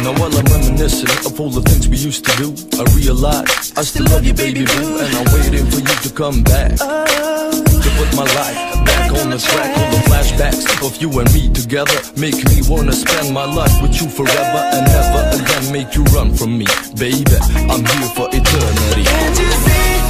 Now while I'm reminiscing of all the things we used to do, I realize I still love you, baby boo, and I'm waiting for you to come back to put my life back on the track. All the flashbacks of you and me together make me wanna spend my life with you forever and never again make you run from me, baby. I'm here for eternity. Can't you see?